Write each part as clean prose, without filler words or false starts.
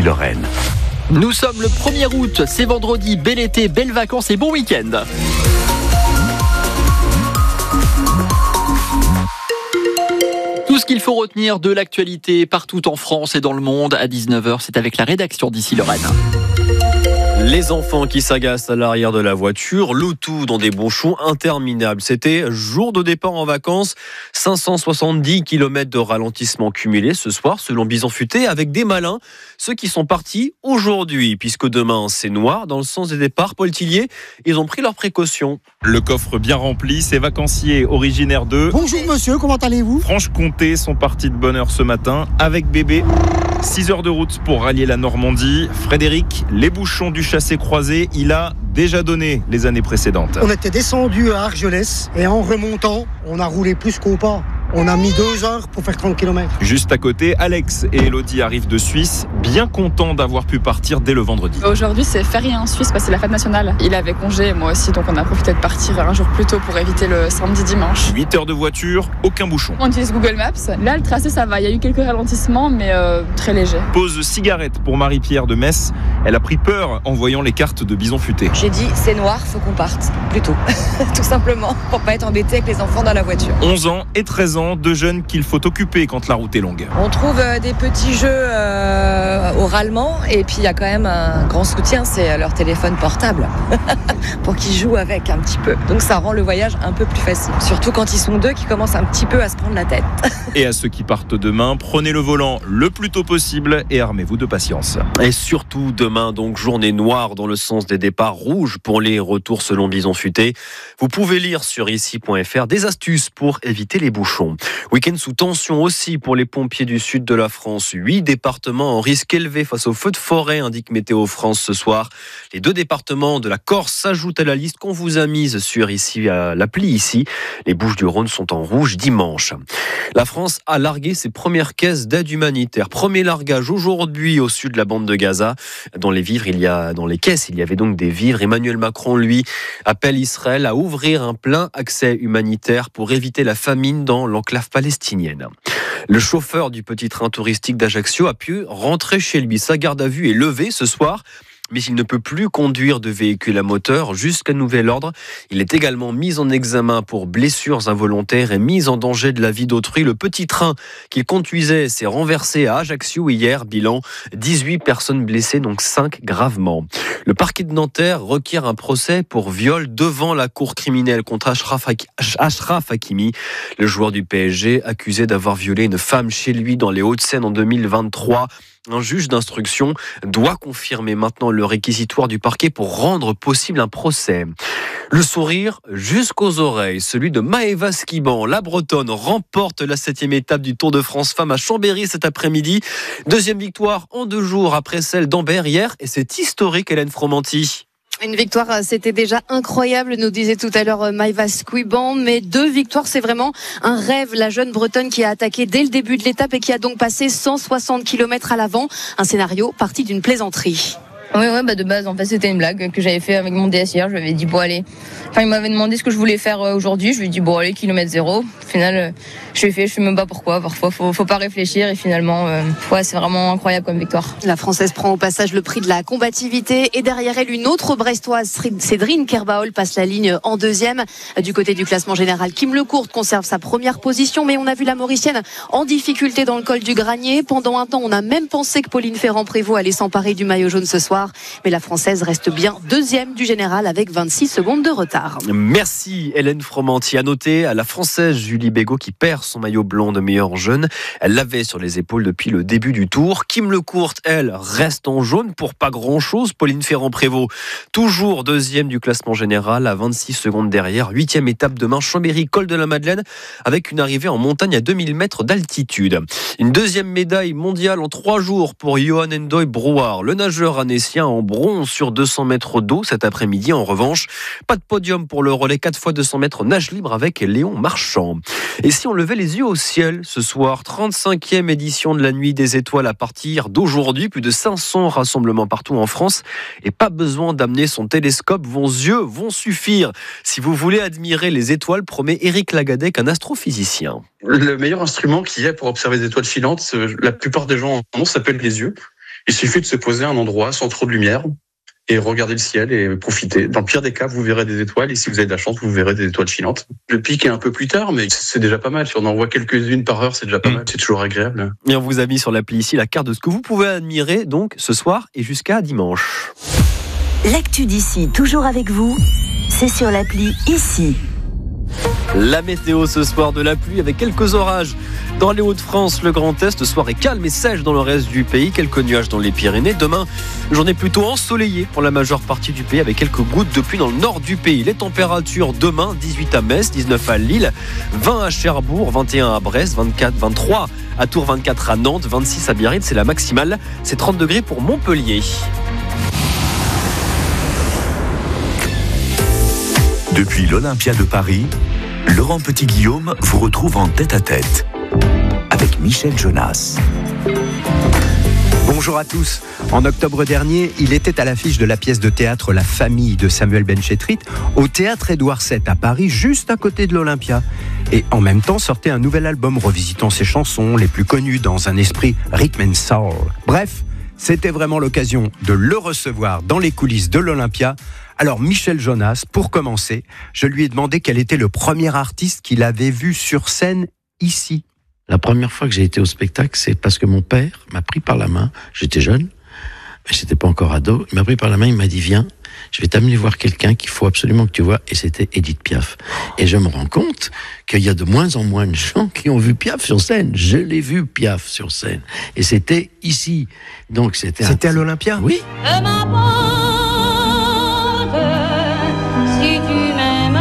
Lorraine. Nous sommes le 1er août, c'est vendredi, bel été, belles vacances et bon week-end. Tout ce qu'il faut retenir de l'actualité partout en France et dans le monde à 19h, c'est avec la rédaction d'Ici Lorraine. Les enfants qui s'agacent à l'arrière de la voiture, le tout dans des bouchons interminables. C'était jour de départ en vacances, 570 km de ralentissement cumulé ce soir selon Bison Futé avec des malins, ceux qui sont partis aujourd'hui puisque demain c'est noir dans le sens des départs. Paul Tillier, ils ont pris leurs précautions. Le coffre bien rempli, ces vacanciers originaires de Bonjour monsieur, comment allez-vous ? Franche-Comté sont partis de bonne heure ce matin avec bébé. 6 heures de route pour rallier la Normandie. Frédéric, les bouchons du chassé-croisé, il a déjà donné les années précédentes. On était descendu à Argelès et en remontant, on a roulé plus qu'au pas. On a mis 2 heures pour faire 30 km. Juste à côté, Alex et Elodie arrivent de Suisse, bien contents d'avoir pu partir dès le vendredi. Aujourd'hui, c'est férié en Suisse parce que c'est la fête nationale. Il avait congé, moi aussi, donc on a profité de partir un jour plus tôt pour éviter le samedi-dimanche. 8 heures de voiture, aucun bouchon. On utilise Google Maps. Là, le tracé, ça va. Il y a eu quelques ralentissements, mais très léger. Pause cigarette pour Marie-Pierre de Metz. Elle a pris peur en voyant les cartes de Bison Futé. J'ai dit, c'est noir, faut qu'on parte, plus tôt. Tout simplement, pour pas être embêté avec les enfants dans la voiture. 11 ans et 13 ans, deux jeunes qu'il faut occuper quand la route est longue. On trouve des petits jeux oralement, et puis il y a quand même un grand soutien, c'est leur téléphone portable, pour qu'ils jouent avec un petit peu. Donc ça rend le voyage un peu plus facile. Surtout quand ils sont deux qui commencent un petit peu à se prendre la tête. Et à ceux qui partent demain, prenez le volant le plus tôt possible et armez-vous de patience. Et surtout demain, donc journée noire dans le sens des départs, rouge pour les retours selon Bison Futé. Vous pouvez lire sur ici.fr des astuces pour éviter les bouchons. Week-end sous tension aussi pour les pompiers du sud de la France. 8 départements en risque élevé face aux feux de forêt, indique Météo France ce soir. Les 2 départements de la Corse s'ajoutent à la liste qu'on vous a mise sur ici, l'appli ici. Les Bouches-du-Rhône sont en rouge dimanche. La France a largué ses premières caisses d'aide humanitaire. Premier largage aujourd'hui au sud de la bande de Gaza. Dans les caisses, il y avait donc des vivres. Emmanuel Macron, lui, appelle Israël à ouvrir un plein accès humanitaire pour éviter la famine dans l'enclave palestinienne. Le chauffeur du petit train touristique d'Ajaccio a pu rentrer chez lui. Sa garde à vue est levée ce soir, mais il ne peut plus conduire de véhicule à moteur jusqu'à nouvel ordre. Il est également mis en examen pour blessures involontaires et mise en danger de la vie d'autrui. Le petit train qu'il conduisait s'est renversé à Ajaccio hier. Bilan, 18 personnes blessées, donc 5 gravement. Le parquet de Nanterre requiert un procès pour viol devant la cour criminelle contre Achraf Hakimi, le joueur du PSG accusé d'avoir violé une femme chez lui dans les Hauts-de-Seine en 2023. Un juge d'instruction doit confirmer maintenant le réquisitoire du parquet pour rendre possible un procès. Le sourire jusqu'aux oreilles, celui de Maëva Skiban. La Bretonne remporte la 7e étape du Tour de France Femmes à Chambéry cet après-midi. 2e victoire en 2 jours après celle d'Ambert hier. Et c'est historique, Hélène Fromanti. Une victoire, c'était déjà incroyable, nous disait tout à l'heure Maëva Skiban, mais 2 victoires, c'est vraiment un rêve. La jeune Bretonne qui a attaqué dès le début de l'étape et qui a donc passé 160 km à l'avant. Un scénario parti d'une plaisanterie. Oui, de base, en fait, c'était une blague que j'avais fait avec mon DS hier. Je lui avais dit, bon, allez. Enfin, il m'avait demandé ce que je voulais faire aujourd'hui. Je lui ai dit, bon, allez, kilomètre 0. Au final, je sais même pas pourquoi. Parfois, faut pas réfléchir et finalement, c'est vraiment incroyable comme victoire. La Française prend au passage le prix de la combativité et derrière elle, une autre Brestoise, Cédrine Kerbaol, passe la ligne en 2e. Du côté du classement général, Kim Lecourt conserve sa première position, mais on a vu la Mauricienne en difficulté dans le col du Granier. Pendant un temps, on a même pensé que Pauline Ferrand-Prévot allait s'emparer du maillot jaune ce soir. Mais la Française reste bien 2e du général avec 26 secondes de retard. Merci Hélène Fromanti. À noter à la Française Julie Bégaud qui perd son maillot blanc de meilleure jeune. Elle l'avait sur les épaules depuis le début du Tour. Kim Lecourt, elle, reste en jaune pour pas grand-chose. Pauline Ferrand-Prévot, toujours 2e du classement général à 26 secondes derrière. 8e étape demain, Chambéry, col de la Madeleine, avec une arrivée en montagne à 2000 mètres d'altitude. Une 2e médaille mondiale en 3 jours pour Johan Endoy Brouard. Le nageur annécien en bronze sur 200 mètres d'eau cet après-midi. En revanche, pas de podium pour le relais 4 x 200 mètres nage libre avec Léon Marchand. Et si on levait les yeux au ciel ce soir, 35e édition de la Nuit des Étoiles à partir d'aujourd'hui, plus de 500 rassemblements partout en France et pas besoin d'amener son télescope, vos yeux vont suffire. Si vous voulez admirer les étoiles, promet Éric Lagadec, un astrophysicien. Le meilleur instrument qu'il y a pour observer des étoiles filantes, la plupart des gens en ont, s'appelle les yeux. Il suffit de se poser à un endroit sans trop de lumière et regarder le ciel et profiter. Dans le pire des cas, vous verrez des étoiles et si vous avez de la chance, vous verrez des étoiles filantes. Le pic est un peu plus tard, mais c'est déjà pas mal. Si on en voit quelques-unes par heure, c'est déjà pas mal. C'est toujours agréable. Et on vous a mis sur l'appli ici la carte de ce que vous pouvez admirer donc ce soir et jusqu'à dimanche. L'actu d'ici, toujours avec vous, c'est sur l'appli ici. La météo ce soir, de la pluie avec quelques orages dans les Hauts-de-France, le Grand Est. Soirée calme et sèche dans le reste du pays. Quelques nuages dans les Pyrénées. Demain, journée plutôt ensoleillée pour la majeure partie du pays avec quelques gouttes de pluie dans le nord du pays. Les températures demain, 18 à Metz, 19 à Lille, 20 à Cherbourg, 21 à Brest, 23 à Tours, 24 à Nantes, 26 à Biarritz. C'est la maximale. C'est 30 degrés pour Montpellier. Depuis l'Olympia de Paris, Laurent Petit-Guillaume vous retrouve en tête-à-tête avec Michel Jonas. Bonjour à tous. En octobre dernier, il était à l'affiche de la pièce de théâtre La Famille de Samuel Benchetrit au théâtre Édouard VII à Paris, juste à côté de l'Olympia. Et en même temps sortait un nouvel album revisitant ses chansons les plus connues dans un esprit rhythm and soul. Bref, c'était vraiment l'occasion de le recevoir dans les coulisses de l'Olympia. Alors Michel Jonas, pour commencer, je lui ai demandé quel était le premier artiste qu'il avait vu sur scène ici. La première fois que j'ai été au spectacle, c'est parce que mon père m'a pris par la main. J'étais jeune, mais j'étais pas encore ado. Il m'a pris par la main, il m'a dit « Viens, je vais t'amener voir quelqu'un qu'il faut absolument que tu vois ». Et c'était Édith Piaf. Et je me rends compte qu'il y a de moins en moins de gens qui ont vu Piaf sur scène. Je l'ai vu Piaf sur scène. Et c'était ici. Donc c'était à l'Olympia ? Oui. Si tu m'aimes,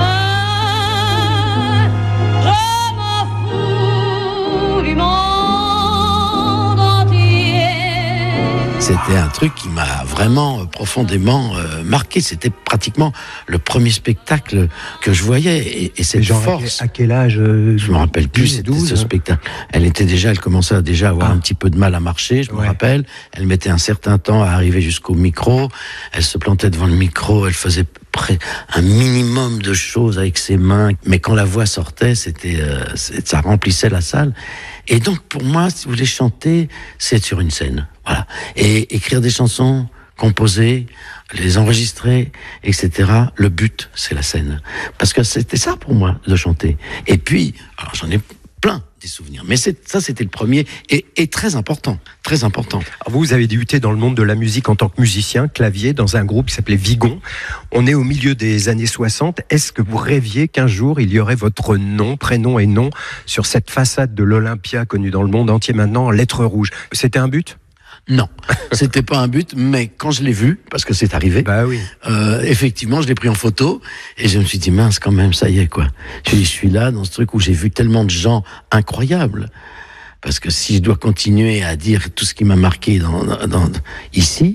je m'en fous du monde entier. C'était un truc qui m'a vraiment profondément marqué. C'était pratiquement le premier spectacle que je voyais. Et cette force. À quel âge Je me rappelle plus, c'était 12, ce spectacle. Elle commençait à avoir un petit peu de mal à marcher, je me rappelle. Elle mettait un certain temps à arriver jusqu'au micro. Elle se plantait devant le micro, elle faisait un minimum de choses avec ses mains. Mais quand la voix sortait, ça remplissait la salle. Et donc, pour moi, si vous voulez chanter, c'est être sur une scène. Voilà. Et écrire des chansons, composer, les enregistrer, etc. Le but, c'est la scène. Parce que c'était ça pour moi, de chanter. Et puis, alors j'en ai plein des souvenirs. Mais ça, c'était le premier et très important. Très important. Alors vous avez débuté dans le monde de la musique en tant que musicien, clavier, dans un groupe qui s'appelait Vigon. On est au milieu des années 60. Est-ce que vous rêviez qu'un jour, il y aurait votre nom, prénom et nom sur cette façade de l'Olympia connue dans le monde entier maintenant en lettres rouges? C'était un but ? Non, c'était pas un but, mais quand je l'ai vu, parce que c'est arrivé, effectivement, je l'ai pris en photo et je me suis dit mince, quand même, ça y est quoi. Je suis là dans ce truc où j'ai vu tellement de gens incroyables. Parce que si je dois continuer à dire tout ce qui m'a marqué ici,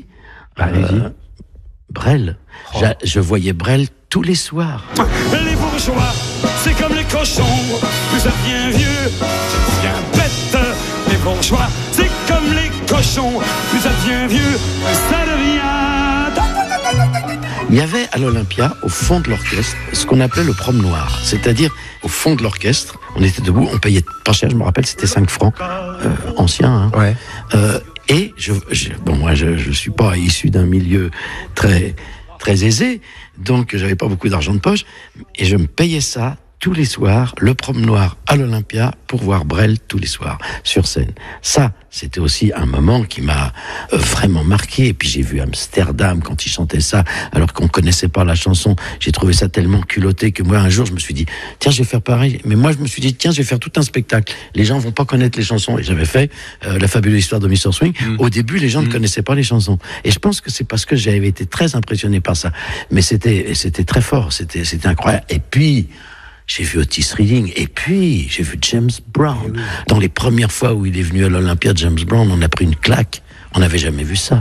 Brel. Je voyais Brel tous les soirs. Les bourgeois, c'est comme les cochons, plus ça devient vieux, ça devient bête. Les bourgeois, c'est comme les cochons, plus ça devient vieux, ça devient... Il y avait à l'Olympia, au fond de l'orchestre, ce qu'on appelait le promenoir. C'est-à-dire, au fond de l'orchestre, on était debout, on payait pas cher, je me rappelle, c'était 5 francs, ancien. Hein. Ouais. Et moi, je suis pas issu d'un milieu très aisé, donc j'avais pas beaucoup d'argent de poche, et je me payais ça tous les soirs, le promenoir à l'Olympia, pour voir Brel tous les soirs, sur scène. Ça, c'était aussi un moment qui m'a vraiment marqué. Et puis j'ai vu Amsterdam quand il chantait ça, alors qu'on connaissait pas la chanson. J'ai trouvé ça tellement culotté que moi, un jour, je me suis dit, tiens, je vais faire pareil. Mais moi, je me suis dit, tiens, je vais faire tout un spectacle. Les gens vont pas connaître les chansons. Et j'avais fait La fabuleuse histoire de Mr. Swing. Au début, les gens ne connaissaient pas les chansons. Et je pense que c'est parce que j'avais été très impressionné par ça. Mais c'était très fort. C'était incroyable. Et puis, j'ai vu Otis Redding, et puis j'ai vu James Brown. Oui. Dans les premières fois où il est venu à l'Olympia, James Brown, on a pris une claque. On n'avait jamais vu ça.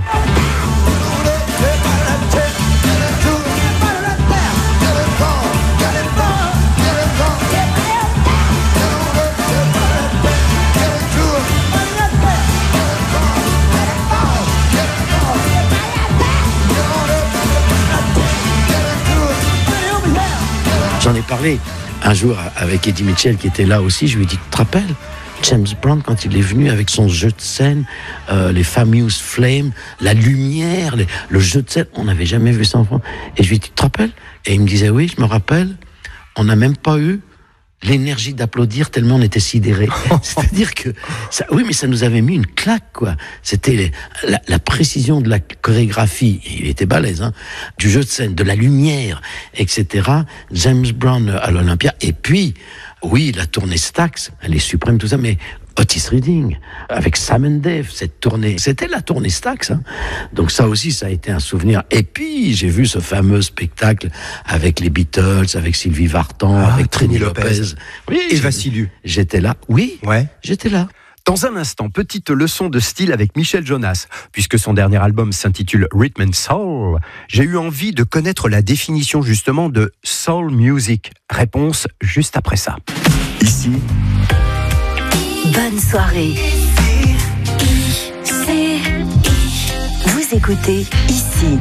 J'en ai parlé un jour avec Eddie Mitchell qui était là aussi. Je lui ai dit, tu te rappelles James Brown, quand il est venu avec son jeu de scène, les Famous Flames, la lumière, le jeu de scène, on n'avait jamais vu ça en France. Et je lui ai dit, tu te rappelles? Et il me disait, oui, je me rappelle, on n'a même pas eu l'énergie d'applaudir tellement on était sidérés. C'est-à-dire que oui, mais ça nous avait mis une claque, quoi. C'était la précision de la chorégraphie. Il était balèze, hein, du jeu de scène, de la lumière, etc. James Brown à l'Olympia. Et puis, oui, la tournée Stax, elle est suprême, tout ça, mais Otis Redding, avec Sam and Dave, cette tournée, c'était la tournée Stax, hein. Donc ça aussi, ça a été un souvenir. Et puis, j'ai vu ce fameux spectacle avec les Beatles, avec Sylvie Vartan, avec Trini Lopez. Oui, et Vassiliou. J'étais là, oui, ouais. J'étais là. Dans un instant, petite leçon de style avec Michel Jonas. Puisque son dernier album s'intitule Rhythm and Soul, j'ai eu envie de connaître la définition justement de soul music. Réponse juste après ça. Ici, bonne soirée. Vous écoutez Ici.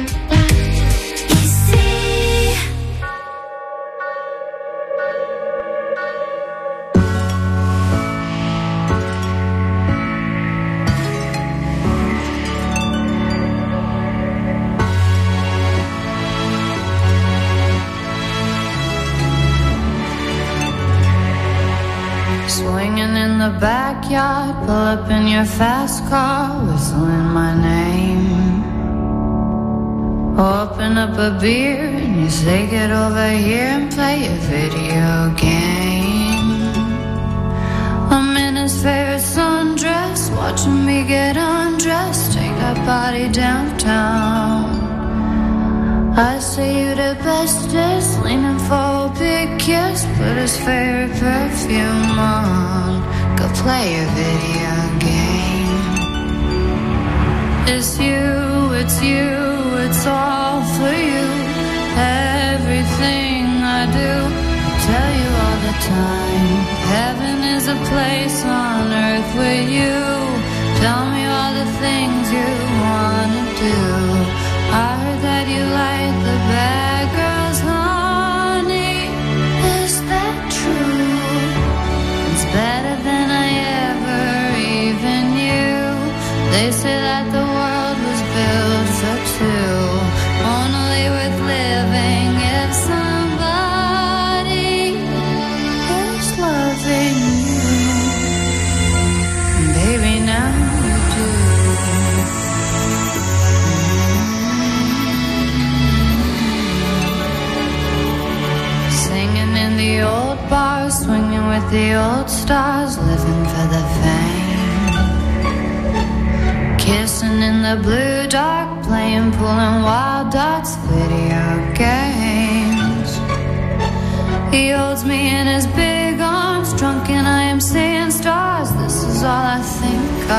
Swinging in the backyard, pull up in your fast car, whistling my name. Open up a beer and you say get over here and play a video game. I'm in his favorite sundress, watching me get undressed, take our body downtown. I say you the bestest, leaning for a big kiss, put his favorite perfume on, go play a video game. It's you, it's all for you. Everything I do, I tell you all the time. Heaven is a place on earth with you. Tell me all the things you wanna do. I heard that you like the bad girls, honey. Is that true? It's better than I ever even knew. They say that the world was built for two, only worth living if somebody is loving you. Baby, now you do. In the old bars, swinging with the old stars, living for the fame. Kissing in the blue dark, playing pool and wild dots, video games. He holds me in his big arms, drunk and I am seeing stars. This is all I think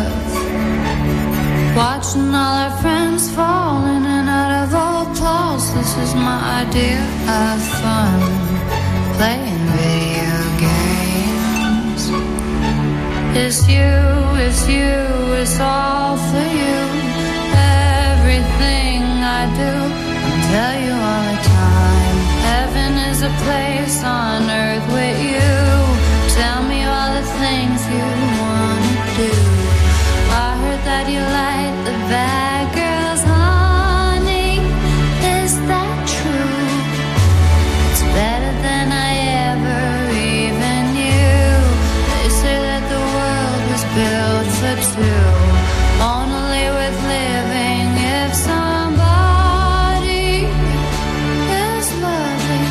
of. Watching all our friends fall in and out of old clothes. This is my idea of fun. Playing video games. It's you, it's all for you. Everything I do, I tell you all the time. Heaven is a place on earth with you. Tell me all the things you wanna do. I heard that you like the bad girls, honey. Is that true? It's better than I ever even knew. They say that the world was built for two, only worth living if somebody is loving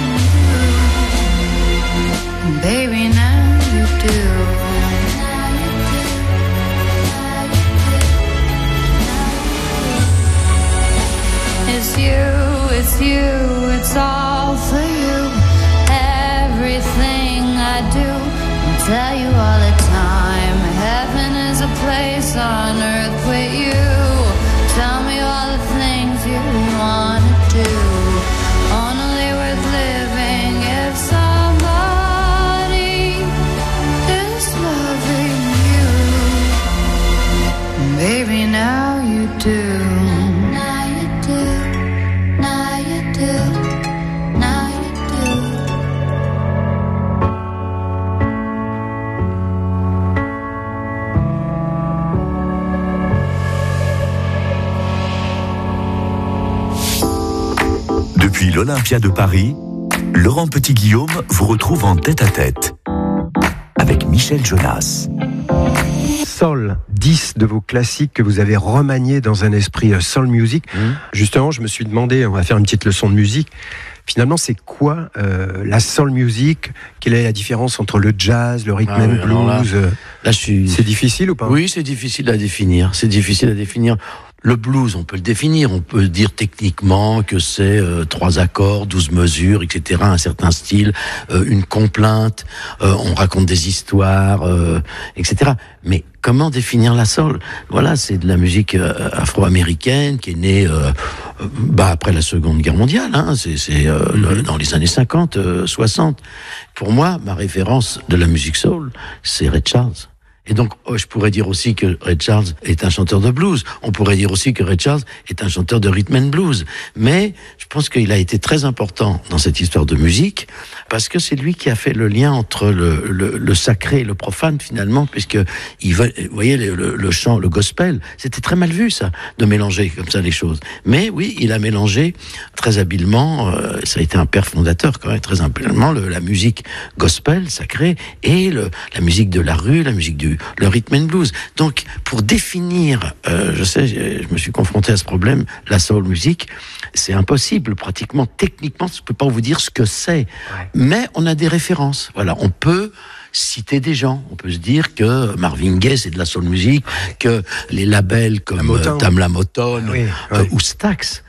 you. And baby, now you do. It's you, it's all for you. Everything I do, I tell you all the time. Heaven is a place on earth with you. Tell me all the things you wanna do. Only worth living if somebody is loving you. Baby, now you do. Depuis l'Olympia de Paris, Laurent Petit-Guillaume vous retrouve en tête-à-tête avec Michel Jonas. Soul, 10 de vos classiques que vous avez remaniés dans un esprit soul music. Justement, je me suis demandé, on va faire une petite leçon de musique. Finalement, c'est quoi la soul music? Quelle est la différence entre le jazz, le rhythm and blues? C'est difficile ou pas? Oui, c'est difficile à définir. Le blues, on peut le définir. On peut dire techniquement que c'est 3 accords, 12 mesures, etc. Un certain style, une complainte, on raconte des histoires, etc. Mais comment définir la soul? Voilà, c'est de la musique afro-américaine qui est née après la Seconde Guerre mondiale. Dans les années 50, 60. Pour moi, ma référence de la musique soul, c'est Ray Charles. Et donc, je pourrais dire aussi que Ray Charles est un chanteur de blues. On pourrait dire aussi que Ray Charles est un chanteur de rhythm and blues. Mais je pense qu'il a été très important dans cette histoire de musique parce que c'est lui qui a fait le lien entre le sacré et le profane finalement, puisque vous voyez, le chant, le gospel, c'était très mal vu ça, de mélanger comme ça les choses. Mais oui, il a mélangé très habilement, ça a été un père fondateur quand même, très habilement, la musique gospel, sacrée, et la musique de la rue, la musique le rhythm and blues. Donc, pour définir, je me suis confronté à ce problème, la soul music, c'est impossible, pratiquement, techniquement, je ne peux pas vous dire ce que c'est. Ouais. Mais on a des références. Voilà, on peut citer des gens. On peut se dire que Marvin Gaye, c'est de la soul music, que les labels comme Tamla Motown ou Stax,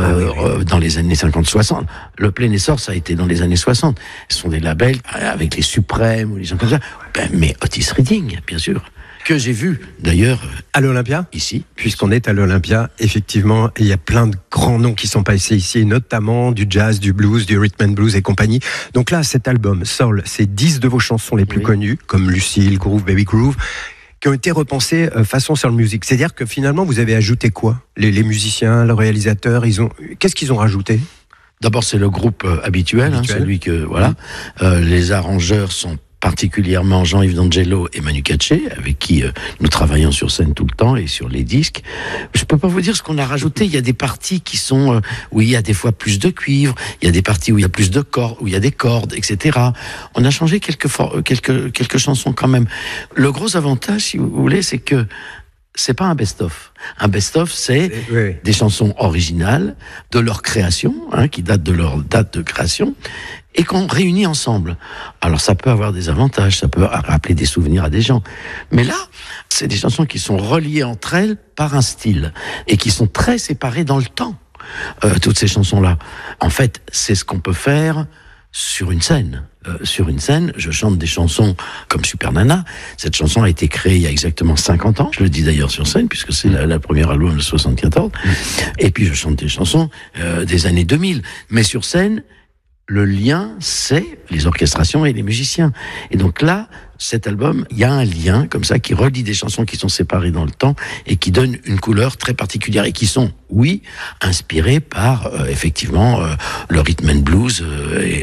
dans les années 50-60. Le plein essor, ça a été dans les années 60. Ce sont des labels avec les Suprêmes ou les gens comme ça. Mais Otis Redding, bien sûr, que j'ai vu d'ailleurs à l'Olympia, ici. Puisqu'on est à l'Olympia, effectivement, il y a plein de grands noms qui sont passés ici, notamment du jazz, du blues, du rhythm and blues et compagnie. Donc là, cet album, Soul, c'est 10 de vos chansons les plus connues, comme Lucille, Groove, Baby Groove, qui ont été repensées façon soul music. C'est-à-dire que finalement, vous avez ajouté quoi? Les musiciens, le réalisateur, qu'est-ce qu'ils ont rajouté? D'abord, c'est le groupe habituel. Celui que, voilà. Les arrangeurs sont particulièrement Jean-Yves D'Angelo et Manu Katché, avec qui nous travaillons sur scène tout le temps et sur les disques. Je peux pas vous dire ce qu'on a rajouté. Il y a des parties qui sont où il y a des fois plus de cuivre, il y a des parties où il y a plus de cordes, où il y a des cordes, etc. On a changé quelques chansons quand même. Le gros avantage, si vous voulez, c'est que c'est pas un best-of. Un best-of, c'est des chansons originales de leur création, qui datent de leur date de création, et qu'on réunit ensemble. Alors ça peut avoir des avantages, ça peut rappeler des souvenirs à des gens. Mais là, c'est des chansons qui sont reliées entre elles par un style, et qui sont très séparées dans le temps, toutes ces chansons-là. En fait, c'est ce qu'on peut faire sur une scène. Sur une scène, je chante des chansons comme Super Nana. Cette chanson a été créée il y a exactement 50 ans. Je le dis d'ailleurs sur scène, puisque c'est la première album de 74. Et puis je chante des chansons des années 2000. Mais sur scène, le lien, c'est les orchestrations et les musiciens. Et donc là, cet album, il y a un lien comme ça qui relie des chansons qui sont séparées dans le temps et qui donnent une couleur très particulière et qui sont, oui, inspirées par effectivement le rhythm and blues et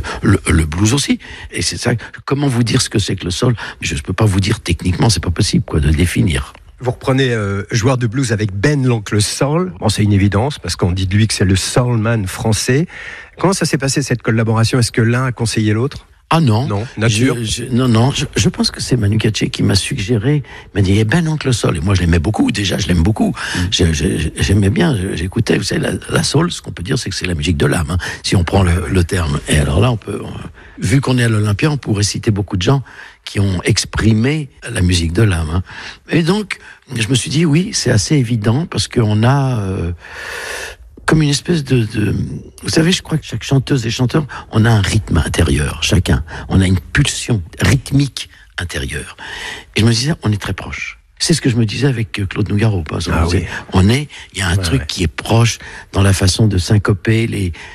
le blues aussi. Et c'est ça. Comment vous dire ce que c'est que le soul? Je ne peux pas vous dire techniquement, c'est pas possible de définir. Vous reprenez joueur de blues avec Ben l'Oncle Soul. Bon, c'est une évidence parce qu'on dit de lui que c'est le soulman français. Comment ça s'est passé cette collaboration? Est-ce que l'un a conseillé l'autre? Ah non, nature. Je pense que c'est Manu Katché qui m'a suggéré, il m'a dit Ben Oncle Soul, et moi je l'aimais beaucoup, déjà je l'aime beaucoup, j'aimais bien, j'écoutais, vous savez, la soul, ce qu'on peut dire c'est que c'est la musique de l'âme, si on prend le terme. Et alors là, vu qu'on est à l'Olympia, on pourrait citer beaucoup de gens qui ont exprimé la musique de l'âme. Et donc, je me suis dit oui, c'est assez évident, parce qu'on a comme une espèce de... Vous savez, je crois que chaque chanteuse et chanteur, on a un rythme intérieur, chacun. On a une pulsion rythmique intérieure. Et je me disais, on est très proches. C'est ce que je me disais avec Claude Nougaro. Il y a un truc qui est proche dans la façon de syncoper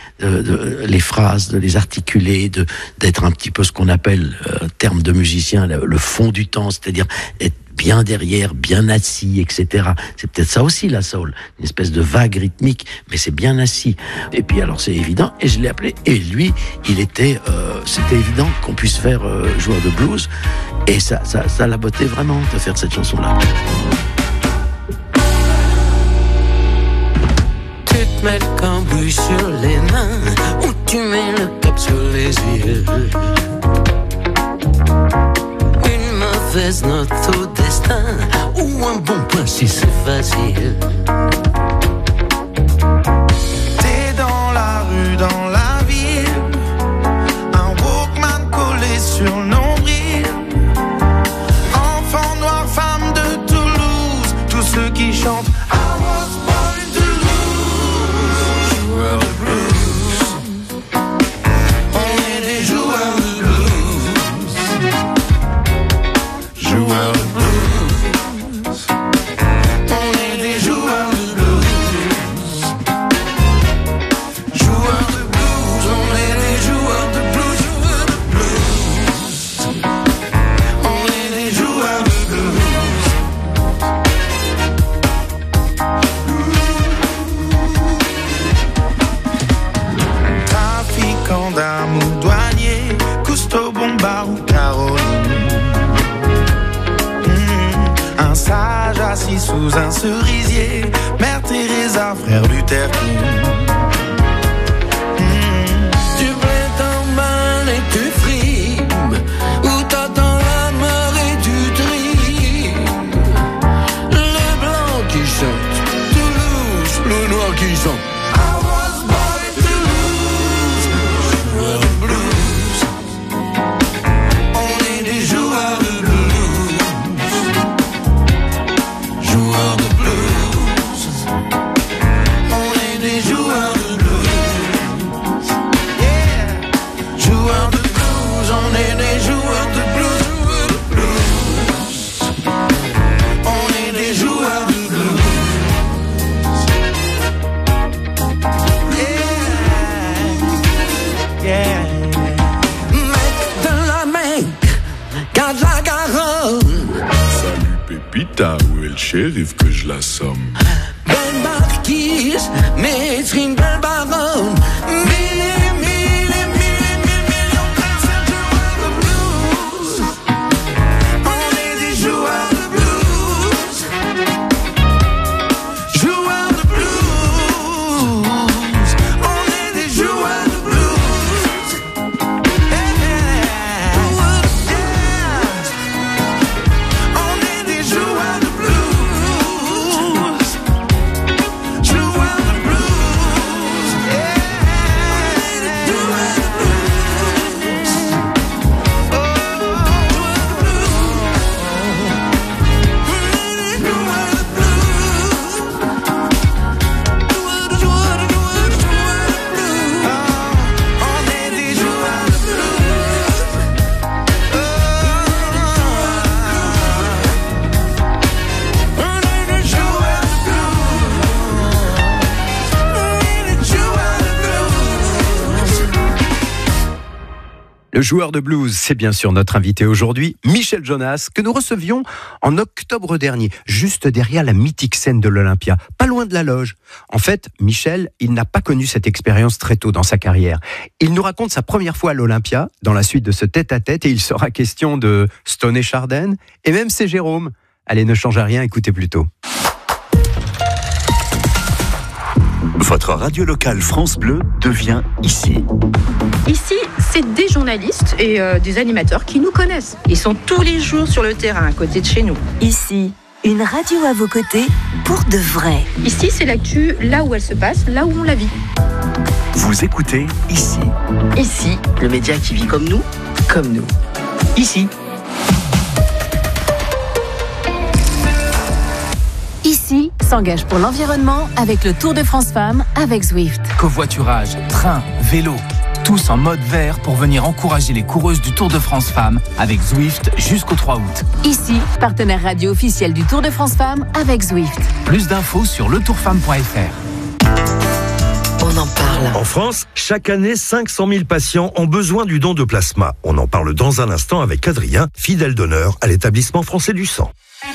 les phrases, de les articuler, d'être un petit peu ce qu'on appelle, terme de musicien, le fond du temps, c'est-à-dire être bien derrière, bien assis, etc. C'est peut-être ça aussi la soul, une espèce de vague rythmique, mais c'est bien assis. Et puis alors c'est évident, et je l'ai appelé, et lui, c'était évident qu'on puisse faire joueur de blues, et ça l'a botté vraiment de faire cette chanson-là. mets le cambouis sur les mains, ou tu mets le cap sur les yeux. Une mauvaise note au destin, ou un bon point si c'est facile. T'es dans la rue, dans la ville, un Walkman collé sur le nombril. Enfant noir, femme de Toulouse, tous ceux qui chantent I was born to lose. Joueurs de blues, on est des joueurs de blues. Joueurs de blues, on est des joueurs de blues. Joueurs de blues, on est des joueurs de blues. Joueurs de blues, on est des joueurs de blues. Trafiquant d'armes ou douanier, Cousteau, Bombard ou Caroline. Un sage assis sous un cerisier, Mère Teresa, frère Luther King. Tu plais en main et tu frimes, ou t'attends la mort et tu trimes. Les blancs qui chantent, Toulouse, le noir qui chante. I was born to lose. Joueurs de blues, on est des joueurs de blues. Joueurs de blues, on est des joueurs de blues. Yeah. Joueurs de blues, on est des joueurs de blues. On est des joueurs de blues. Yeah. Mec de la Mecque, garde la Garonne. Salut Pépita, où est le shérif que je l'assomme? Belle marquise, maîtrine, belle baronne. Mille et mille et mille et mille millions de personnes joueurs de blues. On est des joueurs de blues. Joueurs de blues. On est des joueurs de blues. Yeah. On est des joueurs de blues. Joueurs de blues. Le joueur de blues, c'est bien sûr notre invité aujourd'hui, Michel Jonas, que nous recevions en octobre dernier, juste derrière la mythique scène de l'Olympia, pas loin de la loge. En fait, Michel, il n'a pas connu cette expérience très tôt dans sa carrière. Il nous raconte sa première fois à l'Olympia, dans la suite de ce tête-à-tête, et il sera question de Stone et Chardin, et même c'est Jérôme. Allez, ne changez rien, écoutez plutôt. Votre radio locale France Bleu devient ici. Ici, c'est des journalistes et des animateurs qui nous connaissent. Ils sont tous les jours sur le terrain, à côté de chez nous. Ici, une radio à vos côtés pour de vrai. Ici, c'est l'actu là où elle se passe, là où on la vit. Vous écoutez ici. Ici, le média qui vit comme nous. Ici. Ici, s'engage pour l'environnement avec le Tour de France Femmes avec Zwift. Covoiturage, train, vélo, tous en mode vert pour venir encourager les coureuses du Tour de France Femmes avec Zwift jusqu'au 3 août. Ici, partenaire radio officiel du Tour de France Femmes avec Zwift. Plus d'infos sur letourfemme.fr. On en parle. En France, chaque année, 500 000 patients ont besoin du don de plasma. On en parle dans un instant avec Adrien, fidèle donneur à l'établissement français du sang.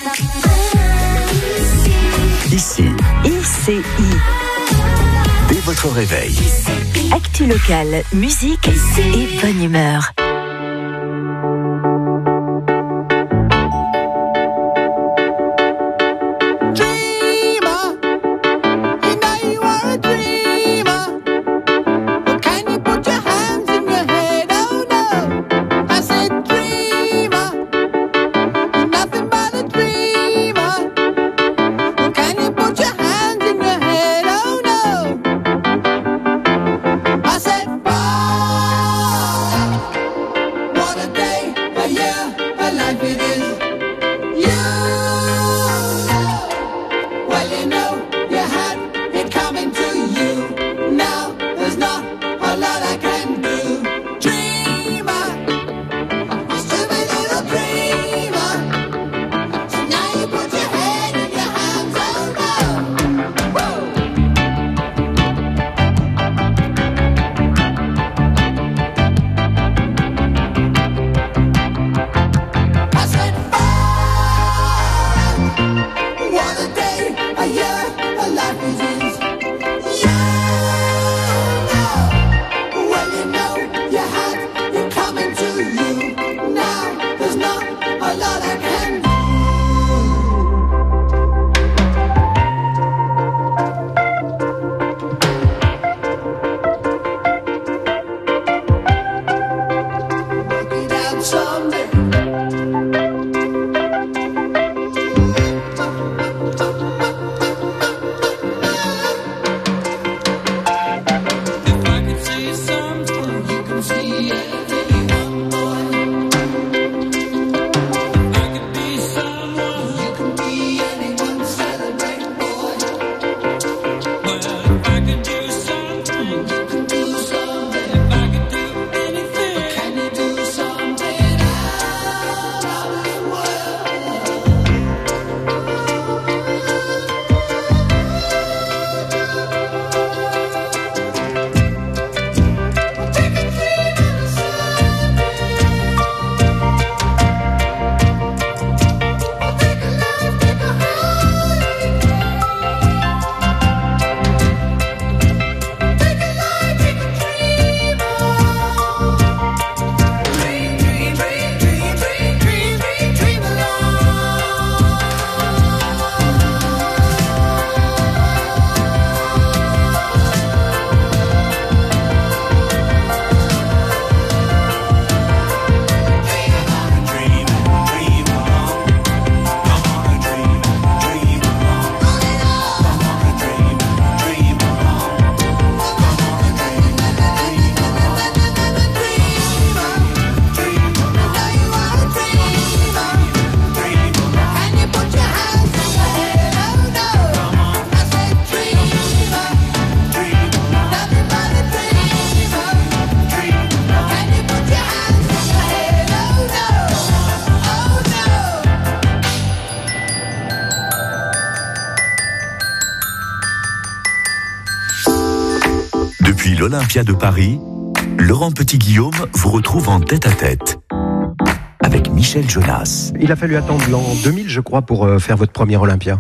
Ici. ICI. Dès votre réveil. Actu locale, musique et bonne humeur. Dreamer, you know you were a dreamer. Depuis l'Olympia de Paris, Laurent Petit-Guillaume vous retrouve en tête-à-tête avec Michel Jonas. Il a fallu attendre l'an 2000, je crois, pour faire votre premier Olympia.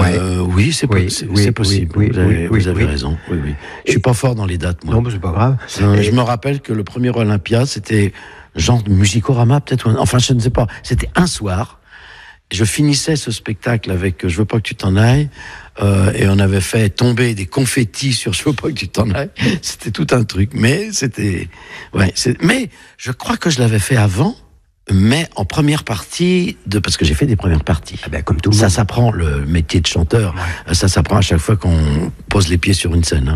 Oui, c'est possible. Vous avez raison. Oui. Je suis pas fort dans les dates, moi. Non, mais c'est pas grave. Je me rappelle que le premier Olympia, c'était genre de Musicorama, peut-être. Enfin, je ne sais pas. C'était un soir. Je finissais ce spectacle avec Je veux pas que tu t'en ailles, et on avait fait tomber des confettis sur Je veux pas que tu t'en ailles. C'était tout un truc, mais c'était, mais je crois que je l'avais fait avant, mais en première partie parce que j'ai fait des premières parties. Ah ben, comme tout le monde. Ça s'apprend, le métier de chanteur. Ça s'apprend à chaque fois qu'on pose les pieds sur une scène.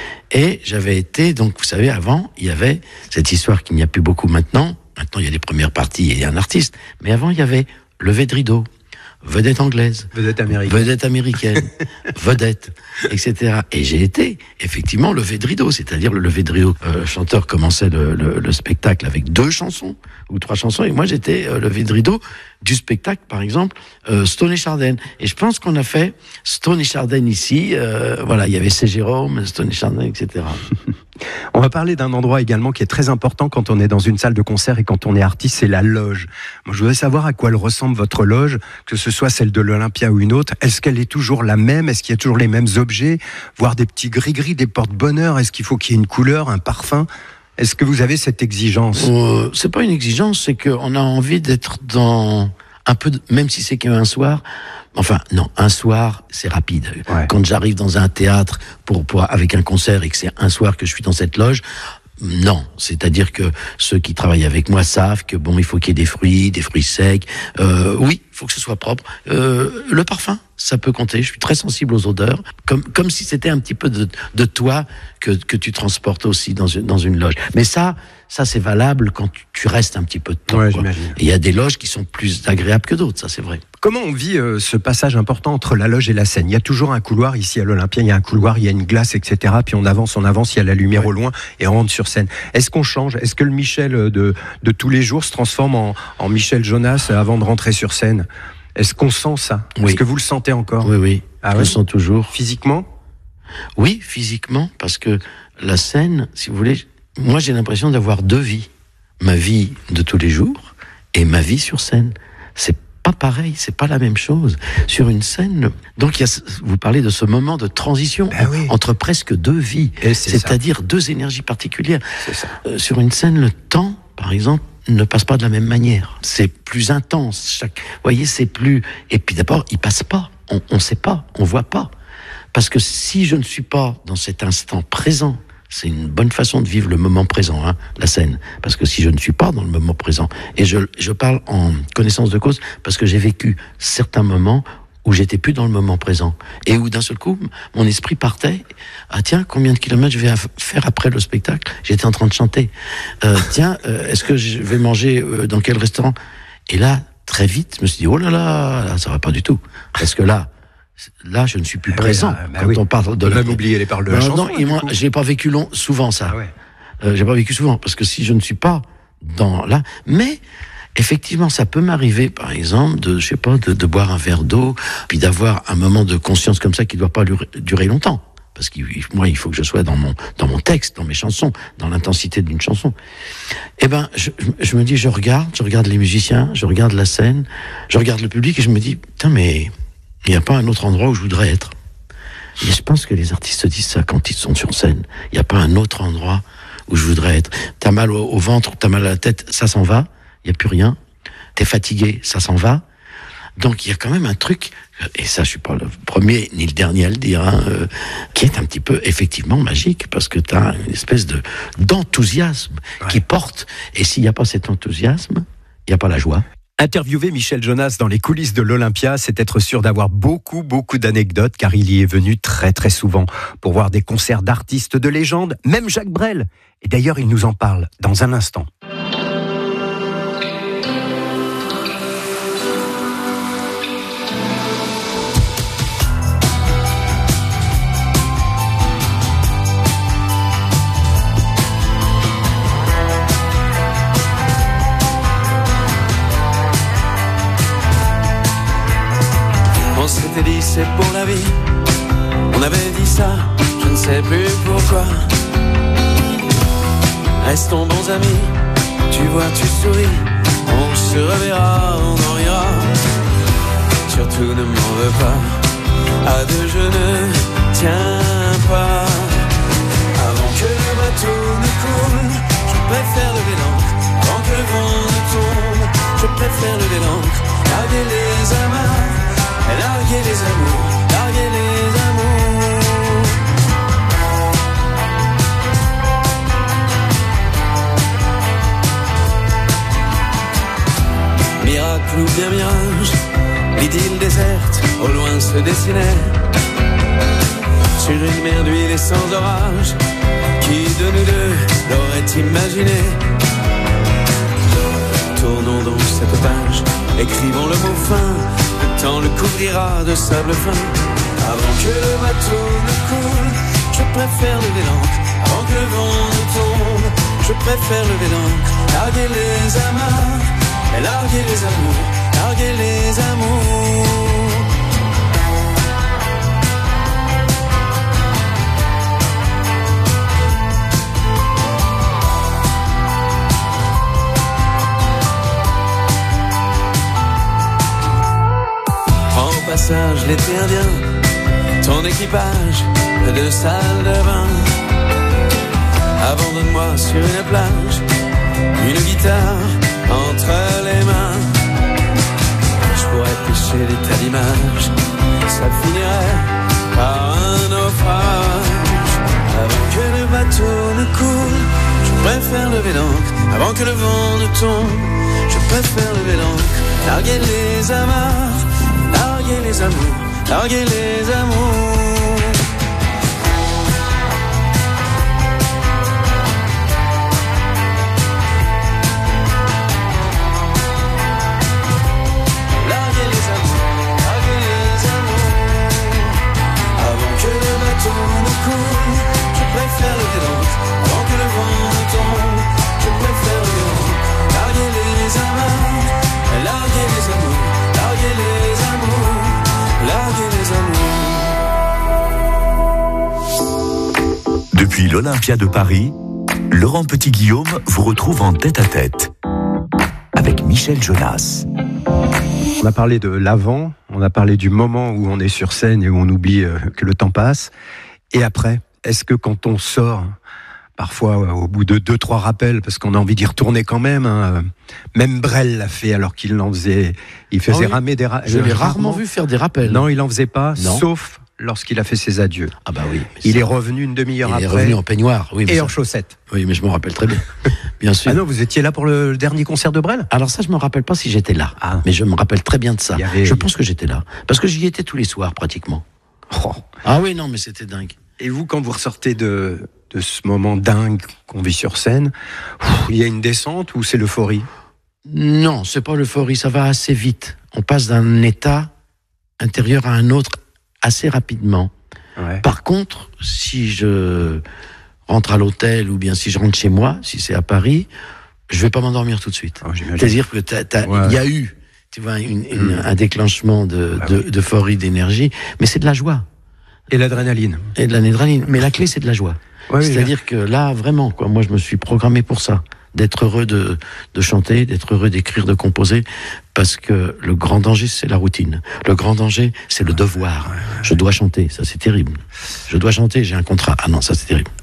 Et j'avais été, donc, vous savez, avant, il y avait cette histoire qu'il n'y a plus beaucoup maintenant. Maintenant, il y a les premières parties et il y a un artiste. Mais avant, il y avait lever de rideau, vedette anglaise, vedette américaine, vedette, etc. Et j'ai été, effectivement, lever de rideau, c'est-à-dire le lever de rideau. Le chanteur commençait le spectacle avec 2 chansons, ou 3 chansons, et moi j'étais lever de rideau du spectacle, par exemple, Stone et Chardin. Et je pense qu'on a fait Stone et Chardin ici, voilà, il y avait C. Jérôme, Stone et Chardin, etc. On va parler d'un endroit également qui est très important quand on est dans une salle de concert et quand on est artiste, c'est la loge. Moi, je voudrais savoir à quoi elle ressemble votre loge, que ce soit celle de l'Olympia ou une autre. Est-ce qu'elle est toujours la même? Est-ce qu'il y a toujours les mêmes objets? Voire des petits gris-gris, des porte-bonheur? Est-ce qu'il faut qu'il y ait une couleur, un parfum? Est-ce que vous avez cette exigence? C'est pas une exigence, c'est qu'on a envie d'être dans un peu, même si c'est qu'un soir. Enfin, non, un soir, c'est rapide. Ouais. Quand j'arrive dans un théâtre avec un concert et que c'est un soir que je suis dans cette loge, non. C'est-à-dire que ceux qui travaillent avec moi savent que bon, il faut qu'il y ait des fruits secs. Oui, il faut que ce soit propre. Le parfum, ça peut compter. Je suis très sensible aux odeurs. Comme si c'était un petit peu de toi que tu transportes aussi dans une loge. Mais ça c'est valable quand tu restes un petit peu de temps. Ouais, j'imagine. Et il y a des loges qui sont plus agréables que d'autres, ça c'est vrai. Comment on vit ce passage important entre la loge et la scène? Il y a toujours un couloir ici à l'Olympia, il y a un couloir, il y a une glace, etc. Puis on avance, il y a la lumière au loin et on rentre sur scène. Est-ce qu'on change? Est-ce que le Michel de tous les jours se transforme en Michel Jonas avant de rentrer sur scène? Est-ce qu'on sent ça? Oui. Est-ce que vous le sentez encore? Oui. Je le sens toujours. Physiquement? Oui, physiquement, parce que la scène, si vous voulez, moi j'ai l'impression d'avoir 2 vies. Ma vie de tous les jours et ma vie sur scène. pas pareil, c'est pas la même chose. Sur une scène, donc vous parlez de ce moment de transition entre presque deux vies, c'est-à-dire deux énergies particulières. Sur une scène, le temps, par exemple, ne passe pas de la même manière. C'est plus intense. Vous voyez, c'est plus... Et puis d'abord, il passe pas. On sait pas, on voit pas. Parce que si je ne suis pas dans cet instant présent, c'est une bonne façon de vivre le moment présent, la scène. Parce que si je ne suis pas dans le moment présent, et je parle en connaissance de cause, parce que j'ai vécu certains moments où j'étais plus dans le moment présent, et où d'un seul coup, mon esprit partait. Ah tiens, combien de kilomètres je vais faire après le spectacle ? J'étais en train de chanter. Est-ce que je vais manger dans quel restaurant ? Et là, très vite, je me suis dit, oh là là, ça va pas du tout. Parce que là, je ne suis plus présent. On parle de même oublier les paroles de la chanson. Non, et moi, j'ai pas vécu souvent ça. J'ai pas vécu souvent, parce que si je ne suis pas dans là, mais effectivement, ça peut m'arriver, par exemple, de boire un verre d'eau, puis d'avoir un moment de conscience comme ça qui ne doit pas durer longtemps. Parce que moi, il faut que je sois dans mon texte, dans mes chansons, dans l'intensité d'une chanson. Eh ben, je me dis, je regarde les musiciens, je regarde la scène, je regarde le public, et je me dis, putain, mais il n'y a pas un autre endroit où je voudrais être. Et je pense que les artistes disent ça quand ils sont sur scène. Il n'y a pas un autre endroit où je voudrais être. T'as mal au ventre, t'as mal à la tête, ça s'en va. Il n'y a plus rien. T'es fatigué, ça s'en va. Donc il y a quand même un truc, et ça je suis pas le premier ni le dernier à le dire, qui est un petit peu effectivement magique, parce que t'as une espèce d'enthousiasme qui porte. Et s'il n'y a pas cet enthousiasme, il n'y a pas la joie. Interviewer Michel Jonas dans les coulisses de l'Olympia, c'est être sûr d'avoir beaucoup d'anecdotes, car il y est venu très très souvent pour voir des concerts d'artistes de légende, même Jacques Brel. Et d'ailleurs, il nous en parle dans un instant. On s'était dit c'est pour la vie, on avait dit ça, je ne sais plus pourquoi. Restons bons amis, tu vois tu souris, on se reverra, on en rira. Surtout ne m'en veux pas, à deux je ne tiens pas. Avant que le bateau ne coule, je préfère lever l'ancre. Avant que le vent ne tombe, je préfère lever l'ancre. Larguer les amarres, larguer les amours, larguer les amours. Miracle ou bien mirage, l'idylle déserte, au loin se dessinait. Sur une mer d'huile et sans orage, qui de nous deux l'aurait imaginé? Tournons donc cette page, écrivons le mot fin. Le temps le couvrira de sable fin. Avant que le bateau ne coule, je préfère lever l'ancre. Avant que le vent ne tombe, je préfère lever l'ancre. Larguer les amarres, et larguer les amours, larguer les amours. Passage l'été indien, ton équipage de salle de bain. Abandonne-moi sur une plage, une guitare entre les mains. Je pourrais pêcher des tas d'images, ça finirait par un naufrage. Avant que le bateau ne coule, je préfère lever l'ancre. Avant que le vent ne tombe, je préfère lever l'ancre. Larguer les amarres, larguer les amours, larguer les amours. Larguer les amours, larguer les amours. Avant que le bateau ne coule, je préfère lever l'ancre. Avant que le vent ne tombe, je préfère lever l'ancre. Larguer les amarres, larguer les amours, larguer les amours. Depuis l'Olympia de Paris, Laurent Petit-Guillaume vous retrouve en tête-à-tête avec Michel Jonas. On a parlé de l'avant, on a parlé du moment où on est sur scène et où on oublie que le temps passe. Et après, est-ce que quand on sort, parfois au bout de 2-3 rappels, parce qu'on a envie d'y retourner quand même, hein, même Brel l'a fait alors qu'il en faisait, il faisait ramer des rappels. Je l'ai rarement vu faire des rappels. Non, il en faisait pas, Non. sauf lorsqu'il a fait ses adieux. Ah bah oui. Il est revenu une demi-heure après. Il est revenu en peignoir. Oui, et en chaussettes. Oui, mais je me rappelle très bien. Bien sûr. Ah non, vous étiez là pour le dernier concert de Brel ? Alors ça, je me rappelle pas si j'étais là. Mais je me rappelle très bien de ça. Je pense que j'étais là. Parce que j'y étais tous les soirs, pratiquement. Oh. Ah oui, non, mais c'était dingue. Et vous, quand vous ressortez de ce moment dingue qu'on vit sur scène, il y a une descente ou c'est l'euphorie ? Non, c'est pas l'euphorie, ça va assez vite. On passe d'un état intérieur à un autre assez rapidement. Ouais. Par contre, si je rentre à l'hôtel ou bien si je rentre chez moi, si c'est à Paris, je vais pas m'endormir tout de suite. C'est-à-dire que il y a eu, tu vois, un déclenchement d'euphorie, d'énergie, mais c'est de la joie. Et l'adrénaline. Et de l'adrénaline. Mais la clé, c'est de la joie. Ouais, c'est-à-dire que là, vraiment, quoi, moi, je me suis programmé pour ça. D'être heureux de chanter, d'être heureux d'écrire, de composer, parce que le grand danger, c'est la routine. Le grand danger, c'est le devoir. Je dois chanter, ça c'est terrible. Je dois chanter, j'ai un contrat. Ah non, ça c'est terrible.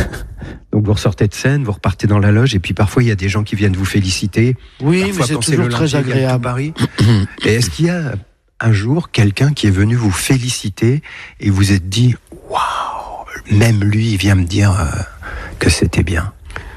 Donc vous ressortez de scène, vous repartez dans la loge, et puis parfois il y a des gens qui viennent vous féliciter. Oui, parfois, mais c'est quand toujours l'Olympia, très agréable. Paris. Et est-ce qu'il y a un jour quelqu'un qui est venu vous féliciter et vous êtes dit « Waouh, même lui, il vient me dire que c'était bien ».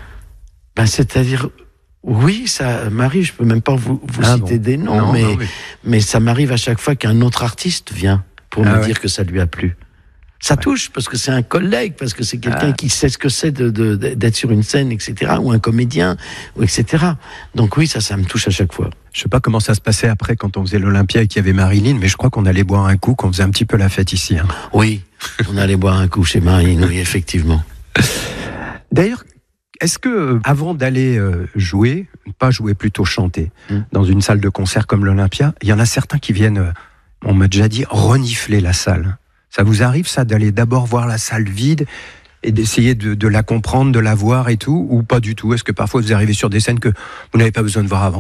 Ben, c'est-à-dire, oui, ça m'arrive, je peux même pas vous citer des noms, mais ça m'arrive à chaque fois qu'un autre artiste vient pour me dire que ça lui a plu. Ça touche, parce que c'est un collègue, parce que c'est quelqu'un qui sait ce que c'est d'être sur une scène, etc., ou un comédien, ou etc. Donc oui, ça me touche à chaque fois. Je sais pas comment ça se passait après quand on faisait l'Olympia et qu'il y avait Marilyn, mais je crois qu'on allait boire un coup, qu'on faisait un petit peu la fête ici. Hein. Oui, on allait boire un coup chez Marilyn, oui, effectivement. D'ailleurs, est-ce que avant d'aller jouer, pas jouer, plutôt chanter, dans une salle de concert comme l'Olympia, il y en a certains qui viennent, on m'a déjà dit, renifler la salle. Ça vous arrive, ça, d'aller d'abord voir la salle vide et d'essayer de la comprendre, de la voir et tout, ou pas du tout ? Est-ce que parfois vous arrivez sur des scènes que vous n'avez pas besoin de voir avant ?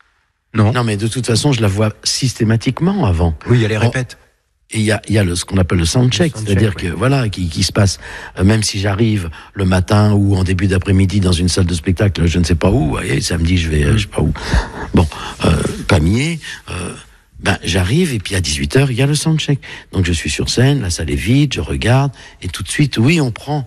Non. Non, mais de toute façon, je la vois systématiquement avant. Oui, il y a les répètes. Et il y a ce qu'on appelle le soundcheck, c'est-à-dire que voilà, qui se passe, même si j'arrive le matin ou en début d'après-midi dans une salle de spectacle, je ne sais pas où, voyez, samedi je vais, je sais pas où. Bon, Pamiers, j'arrive et puis à 18h, il y a le soundcheck. Donc je suis sur scène, la salle est vide, je regarde et tout de suite, oui, on prend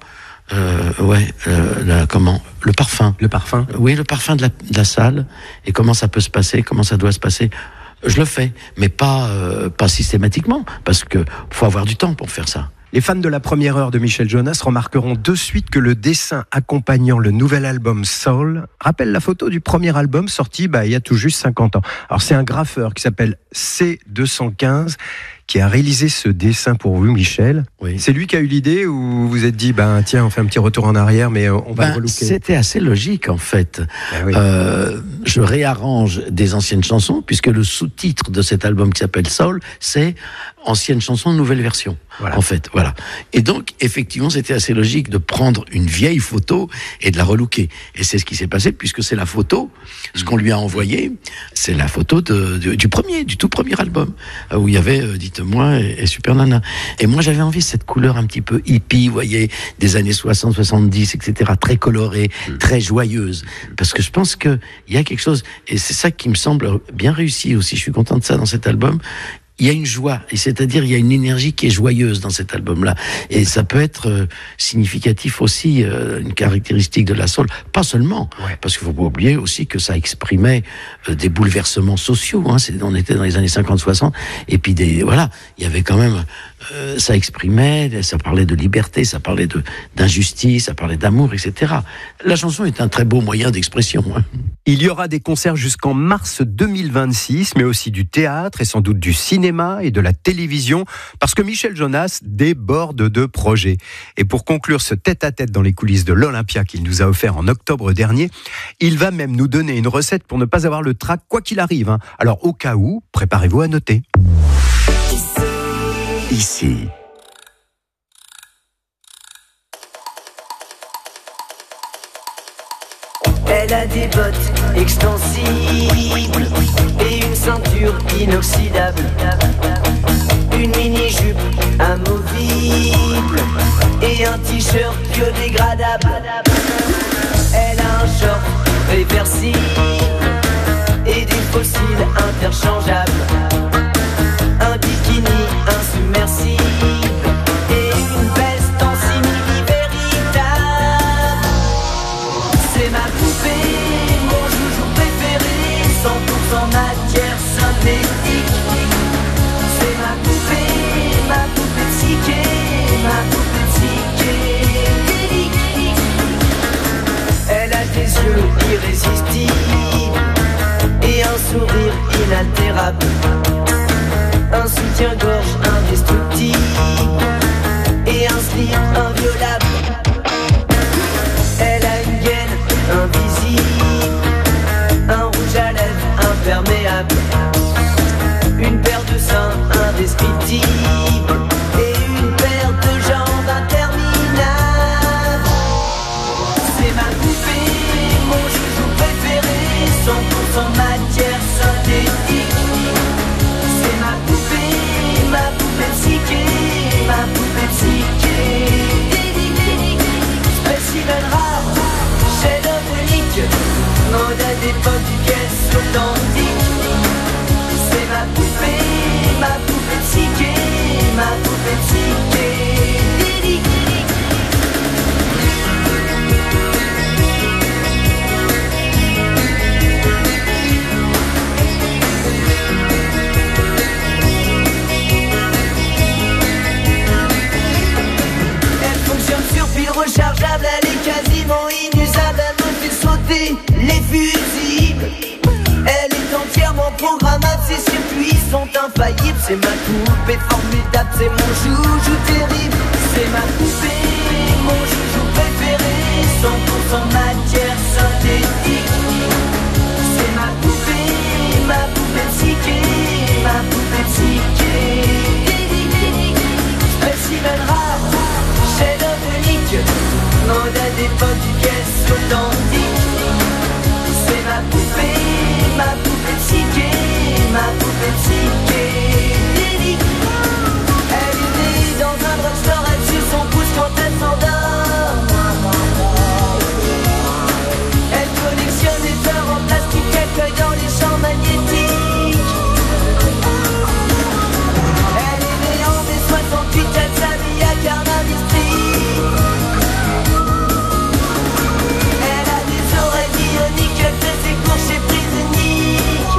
le parfum. Le parfum. Oui, le parfum de la salle et comment ça peut se passer, comment ça doit se passer. Je le fais, mais pas systématiquement, parce que faut avoir du temps pour faire ça. Les fans de la première heure de Michel Jonas remarqueront de suite que le dessin accompagnant le nouvel album Soul rappelle la photo du premier album sorti il y a tout juste 50 ans. Alors c'est un graffeur qui s'appelle C215 qui a réalisé ce dessin pour vous, Michel. Oui. C'est lui qui a eu l'idée ou vous vous êtes dit, tiens, on fait un petit retour en arrière, mais on va le relooker. C'était assez logique, en fait. Oui. Je réarrange des anciennes chansons, puisque le sous-titre de cet album qui s'appelle Soul, c'est Ancienne chanson, nouvelle version. Voilà. En fait, voilà. Et donc, effectivement, c'était assez logique de prendre une vieille photo et de la relooker. Et c'est ce qui s'est passé, puisque c'est la photo, ce qu'on lui a envoyé, c'est la photo du tout premier album, où il y avait Dites-moi et Super Nana. Et moi, j'avais envie de cette couleur un petit peu hippie, vous voyez, des années 60, 70, etc., très colorée, très joyeuse. Parce que je pense qu'il y a quelque chose, et c'est ça qui me semble bien réussi aussi, je suis content de ça dans cet album. Il y a une joie, et c'est-à-dire il y a une énergie qui est joyeuse dans cet album-là. Et ça peut être significatif aussi, une caractéristique de la soul. Pas seulement, parce qu'il faut pas oublier aussi que ça exprimait des bouleversements sociaux. Hein. On était dans les années 50-60, et puis il y avait quand même... ça exprimait, ça parlait de liberté, ça parlait d'injustice, ça parlait d'amour, etc. La chanson est un très beau moyen d'expression. Hein. Il y aura des concerts jusqu'en mars 2026, mais aussi du théâtre et sans doute du cinéma et de la télévision, parce que Michel Jonas déborde de projets. Et pour conclure ce tête-à-tête dans les coulisses de l'Olympia qu'il nous a offert en octobre dernier, il va même nous donner une recette pour ne pas avoir le trac quoi qu'il arrive. Hein. Alors au cas où, préparez-vous à noter. Ici. Hey. Elle a des bottes extensibles et une ceinture inoxydable, une mini-jupe amovible et un t-shirt biodégradable. Elle a un short réversible et des fossiles interchangeables, un bikini insubmersible et une veste en simili véritable. C'est ma poupée, mon joujou préféré, 100% matière synthétique. C'est ma poupée psyché, ma poupée psyché. Elle a des yeux irrésistibles et un sourire inaltérable, un soutien-gorge indestructible et un slip inviolable. Elle a une gaine invisible, un rouge à lèvres imperméable, une paire de seins indescriptibles et une paire de jambes interminables. C'est ma poupée, mon joujou préféré, 100% matière synthétique. C'est ma poupée psyché, ma poupée psyché. Spécimen rare, chef-d'œuvre unique, mode d'époque du caisse authentique. C'est ma poupée psyché, ma poupée psyché. Rechargeable, elle est quasiment inusable, elle me fait sauter les fusibles. Elle est entièrement programmable, ses circuits sont infaillibles. C'est ma poupée formidable, c'est mon joujou terrible. C'est ma poupée, mon joujou préféré, 100% matière synthétique. C'est ma poupée psyché, ma poupée psyché. Spécimen rare, chef-d'œuvre unique, mode d'époque du caisse authentique. C'est ma poupée psyché, ma poupée psyché. Elle est née dans un drugstore, elle suit son pouce quand elle s'endort. Elle collectionne les fleurs en plastique qu'elle cueille dans les champs magnétiques. Elle est née en mai 68, elle s'habille à Carnaby Street. Elle a des oreilles bioniques, elle fait ses cours chez Prisonique.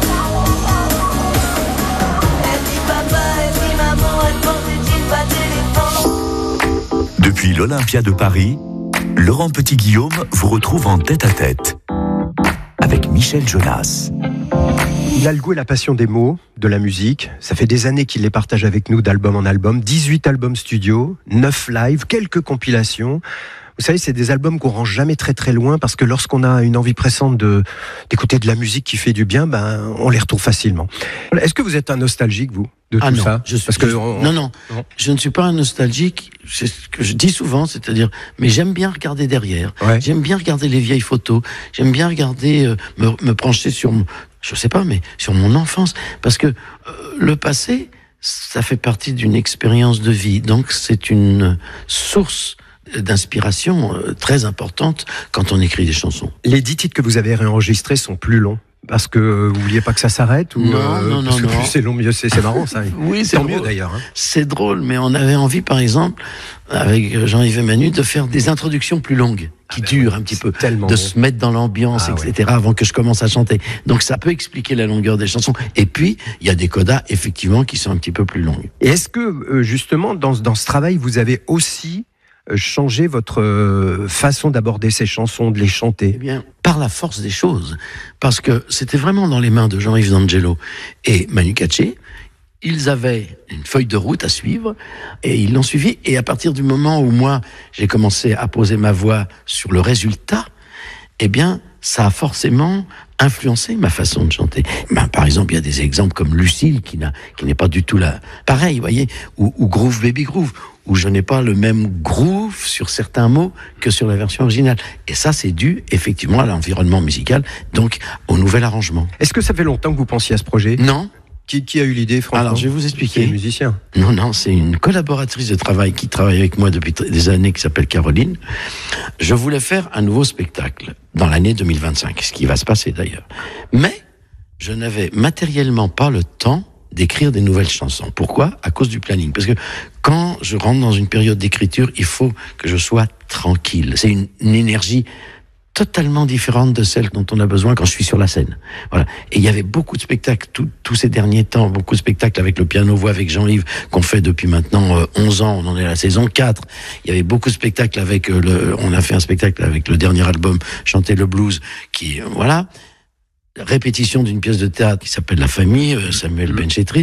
Elle dit papa, elle dit maman, elle porte des jeans pas d'éléphant. Depuis l'Olympia de Paris, Laurent Petit-Guillaume vous retrouve en tête-à-tête avec Michel Jonas. Il a le goût et la passion des mots, de la musique. Ça fait des années qu'il les partage avec nous d'album en album. 18 albums studio, 9 live, quelques compilations. Vous savez, c'est des albums qu'on range jamais très très loin parce que lorsqu'on a une envie pressante d'écouter de la musique qui fait du bien, on les retrouve facilement. Est-ce que vous êtes un nostalgique, vous, de tout non, ça? Non, je ne suis pas un nostalgique. C'est ce que je dis souvent, c'est-à-dire, mais j'aime bien regarder derrière. Ouais. J'aime bien regarder les vieilles photos. J'aime bien regarder, me pencher sur, je sais pas, mais sur mon enfance, parce que le passé, ça fait partie d'une expérience de vie. Donc, c'est une source d'inspiration très importante quand on écrit des chansons. Les 10 titres que vous avez réenregistrés sont plus longs parce que vous vouliez pas que ça s'arrête ou non, parce que plus c'est long, mieux c'est marrant ça. Oui, c'est tant drôle. Mieux d'ailleurs. Hein. C'est drôle, mais on avait envie, par exemple, avec Jean-Yves Emmanuel, de faire des introductions plus longues, qui durent un petit peu, de se mettre dans l'ambiance, etc., avant que je commence à chanter. Donc ça peut expliquer la longueur des chansons. Et puis, il y a des codas, effectivement, qui sont un petit peu plus longues. Et est-ce que, justement, dans ce travail, vous avez aussi changé votre façon d'aborder ces chansons, de les chanter? Eh bien, par la force des choses. Parce que c'était vraiment dans les mains de Jean-Yves D'Angelo et Manu Katché. Ils avaient une feuille de route à suivre et ils l'ont suivi. Et à partir du moment où moi, j'ai commencé à poser ma voix sur le résultat, eh bien, ça a forcément influencé ma façon de chanter. Par exemple, il y a des exemples comme Lucille qui n'est pas du tout là. Pareil, vous voyez, ou Groove Baby Groove, où je n'ai pas le même groove sur certains mots que sur la version originale. Et ça, c'est dû effectivement à l'environnement musical, donc au nouvel arrangement. Est-ce que ça fait longtemps que vous pensiez à ce projet ? Non. Qui a eu l'idée, franchement ? Alors, je vais vous expliquer. C'est un musicien. Non, c'est une collaboratrice de travail qui travaille avec moi depuis des années, qui s'appelle Caroline. Je voulais faire un nouveau spectacle dans l'année 2025, ce qui va se passer d'ailleurs. Mais je n'avais matériellement pas le temps d'écrire des nouvelles chansons. Pourquoi ? À cause du planning. Parce que quand je rentre dans une période d'écriture, il faut que je sois tranquille. C'est une énergie totalement différente de celle dont on a besoin quand je suis sur la scène. Voilà. Et il y avait beaucoup de spectacles tous ces derniers temps, beaucoup de spectacles avec le piano-voix, avec Jean-Yves, qu'on fait depuis maintenant 11 ans, on en est à la saison 4. Il y avait beaucoup de spectacles avec on a fait un spectacle avec le dernier album, Chanter le blues, qui, voilà. Répétition d'une pièce de théâtre qui s'appelle La Famille, Samuel Benchetrit.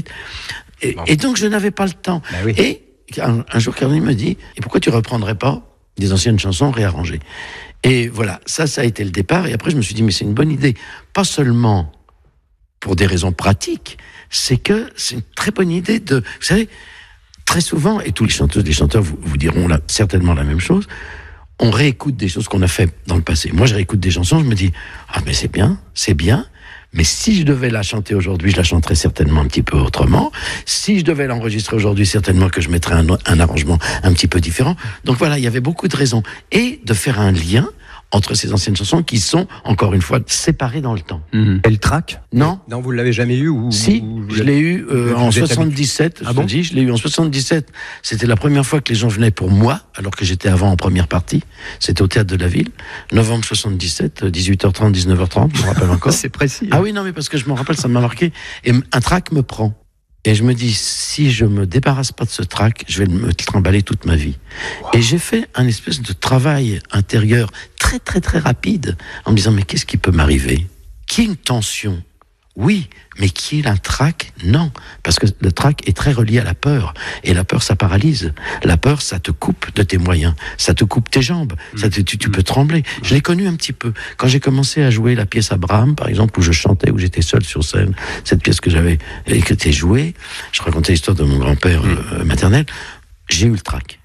Et donc, je n'avais pas le temps. Bah oui. Et un jour, Caroline me dit, et pourquoi tu reprendrais pas des anciennes chansons réarrangées ? Et voilà, ça a été le départ. Et après, je me suis dit, mais c'est une bonne idée. Pas seulement pour des raisons pratiques, c'est que c'est une très bonne idée de... Vous savez, très souvent, et tous les chanteuses, les chanteurs vous diront là, certainement la même chose, on réécoute des choses qu'on a fait dans le passé. Moi, je réécoute des chansons, je me dis, ah, mais c'est bien, mais si je devais la chanter aujourd'hui, je la chanterais certainement un petit peu autrement. Si je devais l'enregistrer aujourd'hui, certainement que je mettrais un arrangement un petit peu différent. Donc voilà, il y avait beaucoup de raisons. Et de faire un lien entre ces anciennes chansons qui sont, encore une fois, séparées dans le temps. Elle traque ? Non. Non, vous l'avez jamais eu ou... Si, je l'ai eu en 77. Ah bon ? Je l'ai eu en 77. C'était la première fois que les gens venaient pour moi, alors que j'étais avant en première partie. C'était au Théâtre de la Ville. Novembre 77, 18h30, 19h30, je me rappelle encore. C'est précis. Ah oui, non, mais parce que je me rappelle, ça m'a marqué. Et un trac me prend. Et je me dis, si je me débarrasse pas de ce trac, je vais me trimballer toute ma vie. Wow. Et j'ai fait un espèce de travail intérieur très, très, très rapide, en me disant, mais qu'est-ce qui peut m'arriver ? Qu'il y ait une tension, oui, mais qu'il y ait un trac, non. Parce que le trac est très relié à la peur. Et la peur, ça paralyse. La peur, ça te coupe de tes moyens. Ça te coupe tes jambes. Tu peux trembler. Je l'ai connu un petit peu. Quand j'ai commencé à jouer la pièce Abraham, par exemple, où je chantais, où j'étais seul sur scène, cette pièce que j'avais écrite et jouée, je racontais l'histoire de mon grand-père maternel, j'ai eu le trac.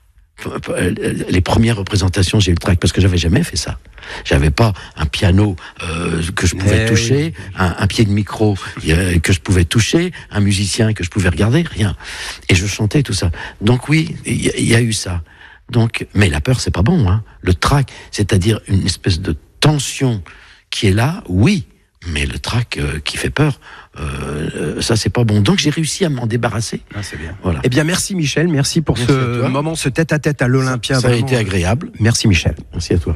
Les premières représentations, j'ai eu le trac parce que j'avais jamais fait ça. J'avais pas un piano que je pouvais toucher, un pied de micro que je pouvais toucher, un musicien que je pouvais regarder, rien. Et je chantais tout ça. Donc oui, il y a eu ça. Donc, mais la peur, c'est pas bon, hein. Le trac, c'est-à-dire une espèce de tension qui est là, oui. Mais le trac qui fait peur, ça c'est pas bon. Donc j'ai réussi à m'en débarrasser. Ah, c'est bien. Voilà. Eh bien merci Michel, merci pour ce moment, ce tête-à-tête à l'Olympia. Ça a été agréable. Merci Michel. Merci à toi.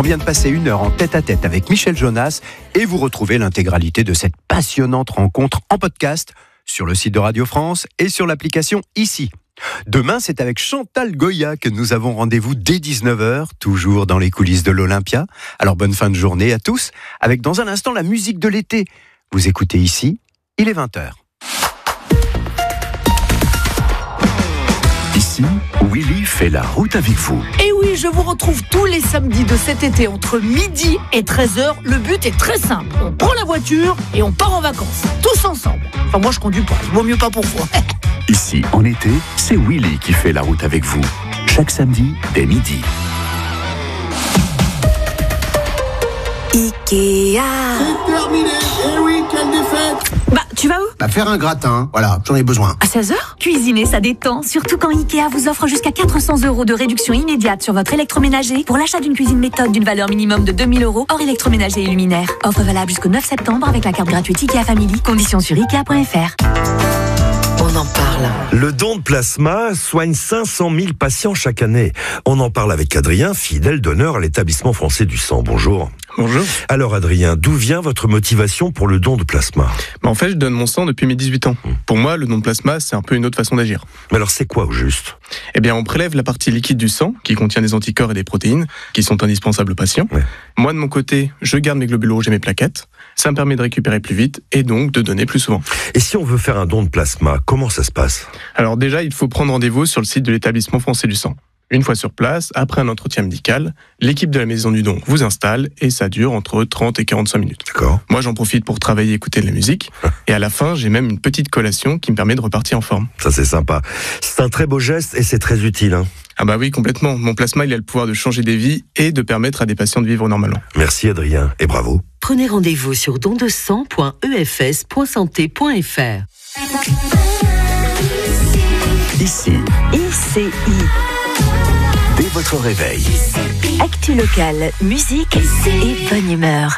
vient de passer 1 heure en tête-à-tête avec Michel Jonas et vous retrouvez l'intégralité de cette passionnante rencontre en podcast sur le site de Radio France et sur l'application Ici. Demain, c'est avec Chantal Goya que nous avons rendez-vous dès 19h, toujours dans les coulisses de l'Olympia. Alors bonne fin de journée à tous, avec dans un instant la musique de l'été. Vous écoutez Ici, il est 20h. Ici, Willy fait la route avec vous. Et oui, je vous retrouve tous les samedis de cet été entre midi et 13h. Le but est très simple. On prend la voiture et on part en vacances. Tous ensemble. Enfin, moi, je conduis pas. Il vaut mieux pas pour moi. Ici, en été, c'est Willy qui fait la route avec vous. Chaque samedi, dès midi. Ikea. C'est terminé. Eh oui, quelle défaite. Bah, tu vas où? Faire un gratin. Voilà, j'en ai besoin. À 16h? Cuisiner, ça détend. Surtout quand Ikea vous offre jusqu'à 400 € de réduction immédiate sur votre électroménager pour l'achat d'une cuisine méthode d'une valeur minimum de 2 000 € hors électroménager et luminaire. Offre valable jusqu'au 9 septembre avec la carte gratuite Ikea Family. Conditions sur Ikea.fr. On en parle. Le don de plasma soigne 500 000 patients chaque année. On en parle avec Adrien, fidèle donneur à l'établissement français du sang. Bonjour. Bonjour. Alors Adrien, d'où vient votre motivation pour le don de plasma ? En fait, je donne mon sang depuis mes 18 ans. Pour moi, le don de plasma, c'est un peu une autre façon d'agir. Mais alors c'est quoi au juste ? Eh bien, on prélève la partie liquide du sang, qui contient des anticorps et des protéines, qui sont indispensables aux patients. Ouais. Moi, de mon côté, je garde mes globules rouges et mes plaquettes. Ça me permet de récupérer plus vite et donc de donner plus souvent. Et si on veut faire un don de plasma, comment ça se passe ? Alors déjà, il faut prendre rendez-vous sur le site de l'établissement français du sang. Une fois sur place, après un entretien médical, l'équipe de la maison du don vous installe et ça dure entre 30 et 45 minutes. D'accord. Moi, j'en profite pour travailler et écouter de la musique. Et à la fin, j'ai même une petite collation qui me permet de repartir en forme. Ça, c'est sympa. C'est un très beau geste et c'est très utile. Ah bah oui, complètement. Mon plasma, il a le pouvoir de changer des vies et de permettre à des patients de vivre normalement. Merci Adrien et bravo. Prenez rendez-vous sur dondesang.efs.santé.fr. Ici, ICI. dès votre réveil. Actu locale, musique et bonne humeur.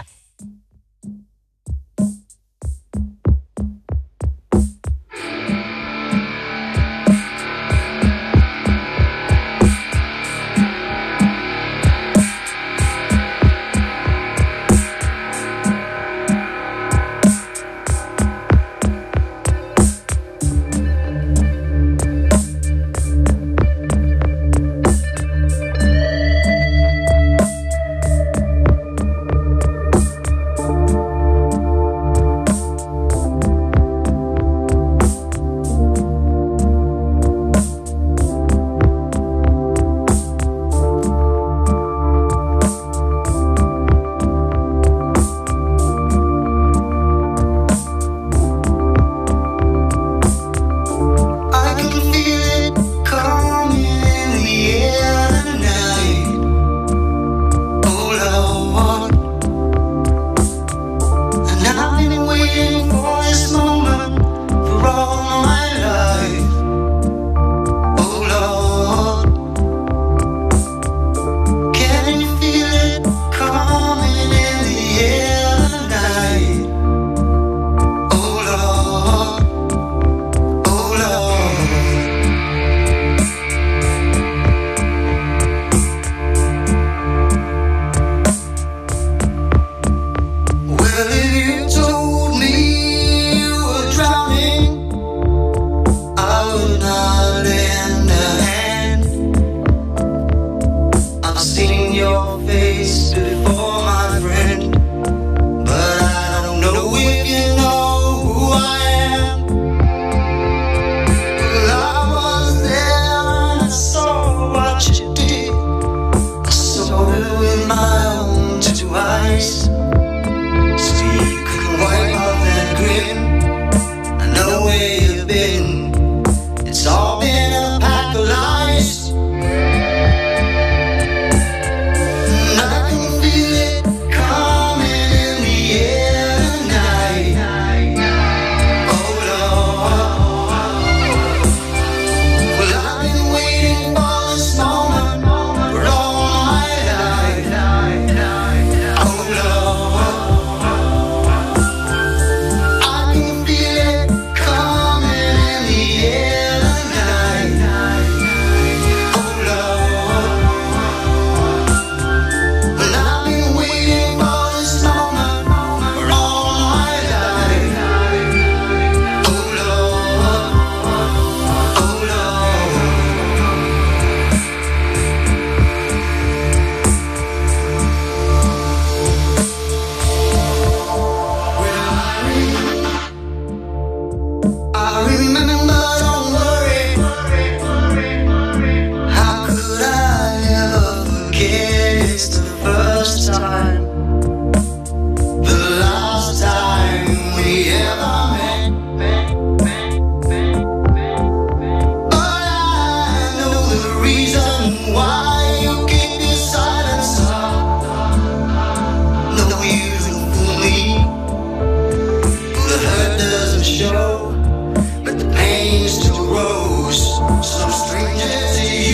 some strangers.